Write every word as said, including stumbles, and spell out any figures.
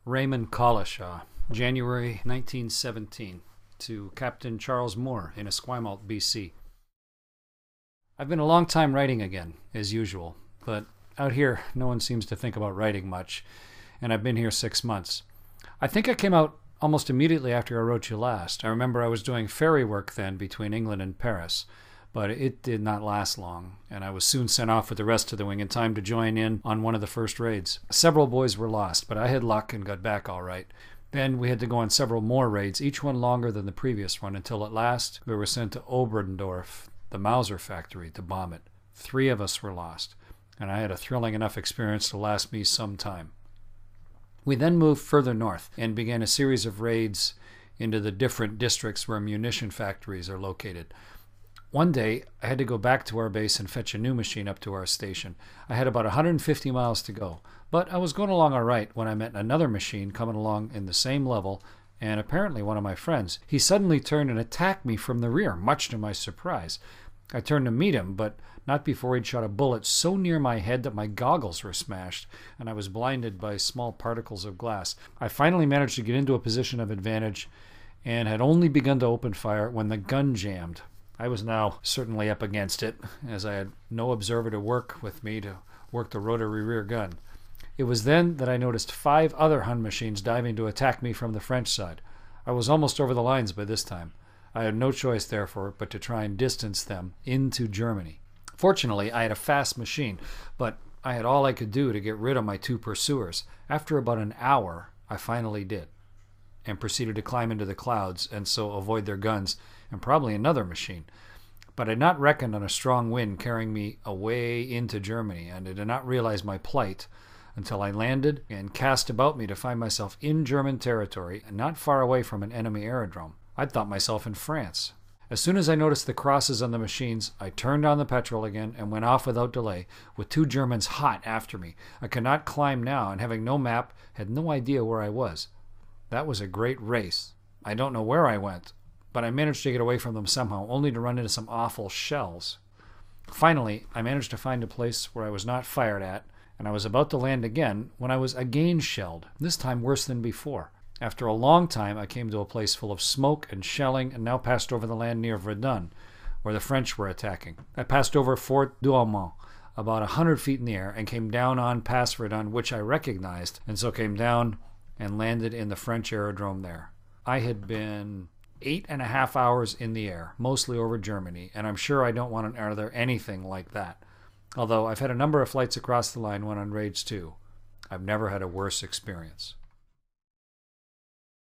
Raymond Collishaw, January nineteen seventeen, to Captain Charles Moore in Esquimalt, B C. I've been a long time writing again, as usual, but out here no one seems to think about writing much, and I've been here six months. I think I came out almost immediately after I wrote you last. I remember I was doing ferry work then between England and Paris, but it did not last long, and I was soon sent off with the rest of the wing in time to join in on one of the first raids. Several boys were lost, but I had luck and got back all right. Then we had to go on several more raids, each one longer than the previous one, until at last we were sent to Oberndorf, the Mauser factory, to bomb it. Three of us were lost, and I had a thrilling enough experience to last me some time. We then moved further north and began a series of raids into the different districts where munition factories are located. One day, I had to go back to our base and fetch a new machine up to our station. I had about one hundred fifty miles to go, but I was going along all right when I met another machine coming along in the same level, and apparently one of my friends. He suddenly turned and attacked me from the rear, much to my surprise. I turned to meet him, but not before he'd shot a bullet so near my head that my goggles were smashed, and I was blinded by small particles of glass. I finally managed to get into a position of advantage and had only begun to open fire when the gun jammed. I was now certainly up against it, as I had no observer to work with me to work the rotary rear gun. It was then that I noticed five other Hun machines diving to attack me from the French side. I was almost over the lines by this time. I had no choice, therefore, but to try and distance them into Germany. Fortunately, I had a fast machine, but I had all I could do to get rid of my two pursuers. After about an hour, I finally did, and proceeded to climb into the clouds and so avoid their guns and probably another machine. But I had not reckoned on a strong wind carrying me away into Germany, and I did not realize my plight until I landed and cast about me to find myself in German territory and not far away from an enemy aerodrome. I'd thought myself in France. As soon as I noticed the crosses on the machines, I turned on the petrol again and went off without delay, with two Germans hot after me. I could not climb now, and having no map, had no idea where I was. That was a great race. I don't know where I went, but I managed to get away from them somehow, only to run into some awful shells. Finally, I managed to find a place where I was not fired at, and I was about to land again when I was again shelled, this time worse than before. After a long time, I came to a place full of smoke and shelling, and now passed over the land near Verdun, where the French were attacking. I passed over Fort Douaumont, about a hundred feet in the air, and came down on past Verdun, which I recognized, and so came down and landed in the French aerodrome there. I had been eight and a half hours in the air, mostly over Germany, and I'm sure I don't want another anything like that. Although I've had a number of flights across the line when on raids too. I've never had a worse experience.